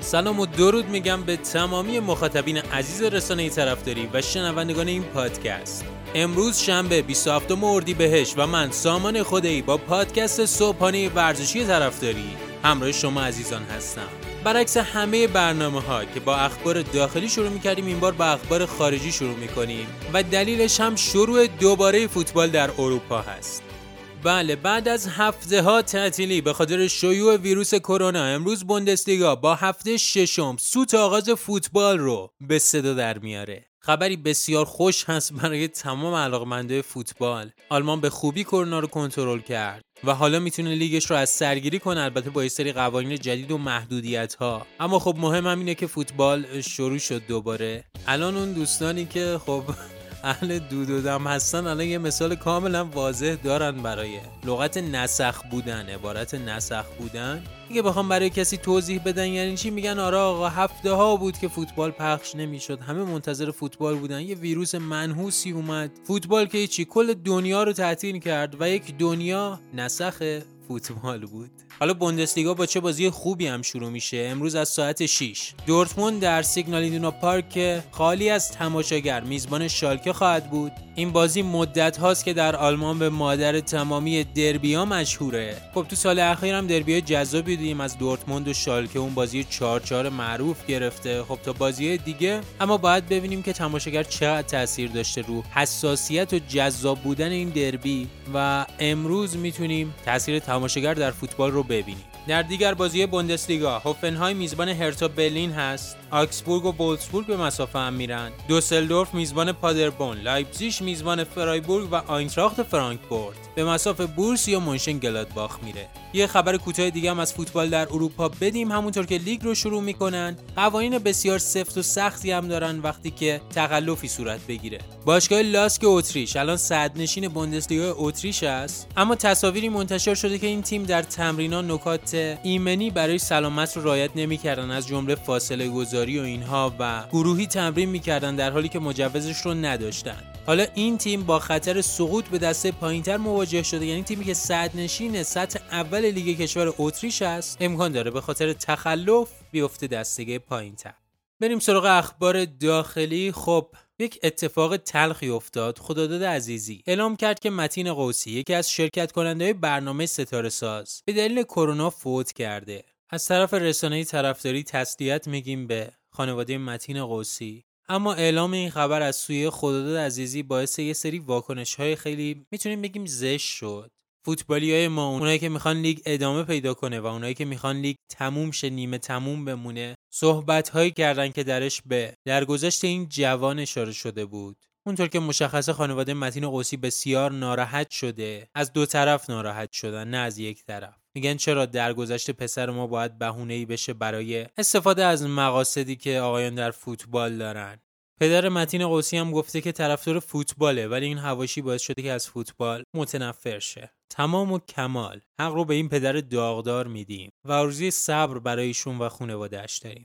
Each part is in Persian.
سلام و درود میگم به تمامی مخاطبین عزیز رسانه طرفداری و شنوندگان این پادکست. امروز شنبه 27 اردیبهشت و من سامان خدایی با پادکست صبحانه ورزشی طرفداری همراه شما عزیزان هستم. برعکس همه برنامه‌ها که با اخبار داخلی شروع می‌کردیم، این بار با اخبار خارجی شروع می‌کنیم و دلیلش هم شروع دوباره فوتبال در اروپا هست. بله، بعد از هفته‌ها تعطیلی به خاطر شیوع ویروس کرونا، امروز بوندسلیگا با هفته ششم سوت آغاز فوتبال رو به صدا در میاره. خبری بسیار خوش هست برای تمام علاقه‌مندان فوتبال. آلمان به خوبی کرونا رو کنترل کرد و حالا میتونه لیگش رو از سرگیری کنه، البته با یه سری قوانین جدید و محدودیت‌ها. اما خب مهم هم اینه که فوتبال شروع شد دوباره. الان اون دوستانی که خب اهل دود و دم هستن الان یه مثال کاملا واضح دارن برای لغت نسخ بودن، عبارت نسخ بودن. دیگه بخوام برای کسی توضیح بدن یعنی چی، میگن آره آقا هفته ها بود که فوتبال پخش نمیشد، همه منتظر فوتبال بودن، یه ویروس منحوسی اومد، فوتبال که چی کل دنیا رو تعطیل کرد و یک دنیا نسخ فوتبال بود. حالا بوندسلیگا با چه بازی خوبی هم شروع میشه. امروز از ساعت 6 دورتموند در سیگنال ایدونا پارک خالی از تماشاگر میزبان شالکه خواهد بود. این بازی مدت هاست که در آلمان به مادر تمامی دربی‌ها مشهوره. خب تو سال اخیر هم دربی‌های جذابی دیدیم از دورتموند و شالکه، اون بازی 4-4 معروف گرفته. خب تا بازی دیگه اما باید ببینیم که تماشاگر چقدر تاثیر داشته رو حساسیت و جذاب بودن این دربی و امروز میتونیم تاثیر تماشاگر در فوتبال رو ببینیم. در دیگر بازی بوندسلیگا هوفنهایم میزبان هرتا برلین هست، آکسبورگ و وولفسبورگ به مسافه هم میرن، دوسلدورف میزبان پادربورن، لایپزیگ میزبان فرایبورگ و آینتراخت فرانکفورت به مسافه بورسیا مونشنگلادباخ میره. یه خبر کوتاه دیگه هم از فوتبال در اروپا بدیم. همونطور که لیگ رو شروع میکنن، قوانین بسیار سفت و سختی هم دارن وقتی که تخلفی صورت بگیره. باشگاه لاسک اتریش الان صدرنشین بوندسلیگا اتریش است، اما تصاویری منتشر شده که این تیم در تمرین‌ها نکات ایمنی برای سلامت رو رعایت نمی‌کردن، از جمله فاصله گذاری و اینها، و گروهی تمرین می‌کردن در حالی که مجوزش رو نداشتن. حالا این تیم با خطر سقوط به دسته پایینتر مواجه شده، یعنی تیمی که صدرنشین سطح اول لیگ کشور اتریش است امکان داره به خاطر تخلف بیفته دسته پایینتر. بریم سراغ اخبار داخلی. خب یک اتفاق تلخی افتاد. خداداد عزیزی اعلام کرد که متین قوسی، یکی از شرکت کننده‌های برنامه ستاره ساز، به دلیل کرونا فوت کرده. از طرف رسانه طرفداری تسلیت میگیم به خانواده متین قوسی. اما اعلام این خبر از سوی خداداد عزیزی باعث یه سری واکنش‌های خیلی میتونیم بگیم زشت شد. فوتبالیای ما، اونایی که میخوان لیگ ادامه پیدا کنه و اونایی که میخوان لیگ تموم شه، نیمه تموم بمونه، صحبت‌هایی کردن که درش به درگذشت این جوان اشاره شده بود. اونطور که مشخصه خانواده متین قوسی بسیار ناراحت شده. از دو طرف ناراحت شدن، نه از یک طرف. میگن چرا درگذشت پسر ما باید بهونه‌ای بشه برای استفاده از مقاصدی که آقایان در فوتبال دارن. پدر متین قوسی هم گفته که طرفدار فوتباله، ولی این حواشی باعث شده که از فوتبال متنفر شه. تمام و کمال حق رو به این پدر داغدار میدیم و آرزوی صبر برای ایشون و خانواده‌اش داریم.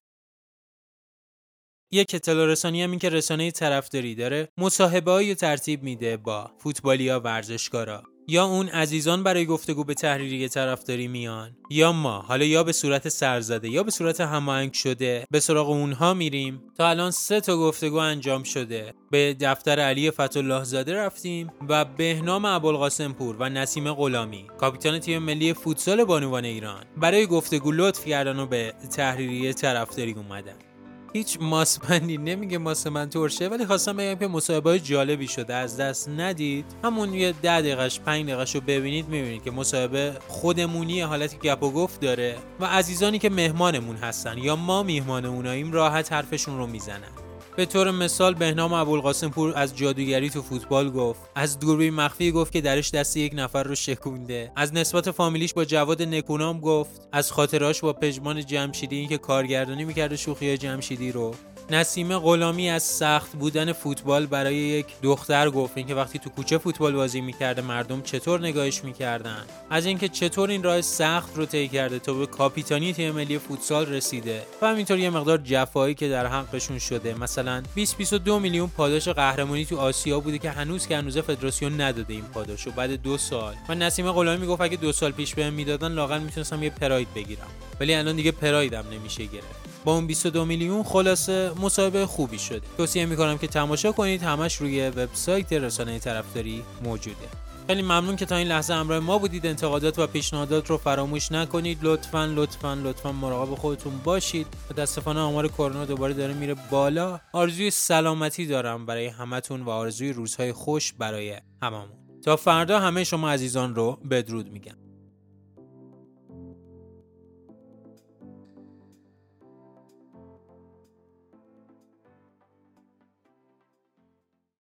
یک اطلاع رسانی هم این که رسانه طرفداری داره مصاحبه‌ای ترتیب میده با فوتبالیا، ورزشکارا، یا اون عزیزان برای گفتگو به تحریریه طرفداری میان، یا ما حالا یا به صورت سرزده یا به صورت هماهنگ شده به سراغ اونها میریم. تا الان 3 تا گفتگو انجام شده. به دفتر علی فتح‌الله زاده رفتیم و بهنام ابوالقاسم پور و نسیم غلامی، کاپیتان تیم ملی فوتسال بانوان ایران، برای گفتگو لطف کردن و به تحریریه طرفداری اومدن. هیچ ماسپندی نمیگه ماس من ترشه، ولی خواستم بگم که مصاحبه جالبی شده، از دست ندید. همون یه 10 دقیقش 5 دقیقش رو ببینید میبینید که مصاحبه خودمونی، حالتی گپ و گفت داره و عزیزانی که مهمانمون هستن یا ما میهمان اوناییم راحت حرفشون رو میزنن. به طور مثال بهنام ابوالقاسم پور از جادوگری تو فوتبال گفت، از دوربین مخفی گفت که درش دست یک نفر رو شکونده، از نسبت فامیلیش با جواد نکونام گفت، از خاطراش با پژمان جمشیدی، این که کارگردانی میکرده شوخی‌های جمشیدی رو. نسیم غلامی از سخت بودن فوتبال برای یک دختر گفت، اینکه وقتی تو کوچه فوتبال بازی میکرده مردم چطور نگاهش میکردن، از اینکه چطور این راه سخت رو طی کرده تا به کاپیتانی تیم ملی فوتسال رسیده و همینطور یه مقدار جفایی که در حقشون شده. مثلا 20-22 میلیون پاداش قهرمانی تو آسیا بوده که هنوز فدراسیون نداده این پاداشو بعد 2 سال. و نسیم غلامی میگفت اگه 2 سال پیش بهم میدادن لااقل میتونستم یه پراید بگیرم. ولی الان دیگه پرایدم نمیشه گرفت. با اون 22 میلیون خلاصه مسابقه خوبی شده. توصیه میکنم که تماشا کنید، همش روی وبسایت رسانه طرفداری موجوده. خیلی ممنون که تا این لحظه همراه ما بودید. انتقادات و پیشنهادات رو فراموش نکنید. لطفاً مراقب خودتون باشید. متاسفانه آمار کرونا دوباره داره میره بالا. آرزوی سلامتی دارم برای همتون و آرزوی روزهای خوش برای هممون. تا فردا همه شما عزیزان رو بدرود میگم.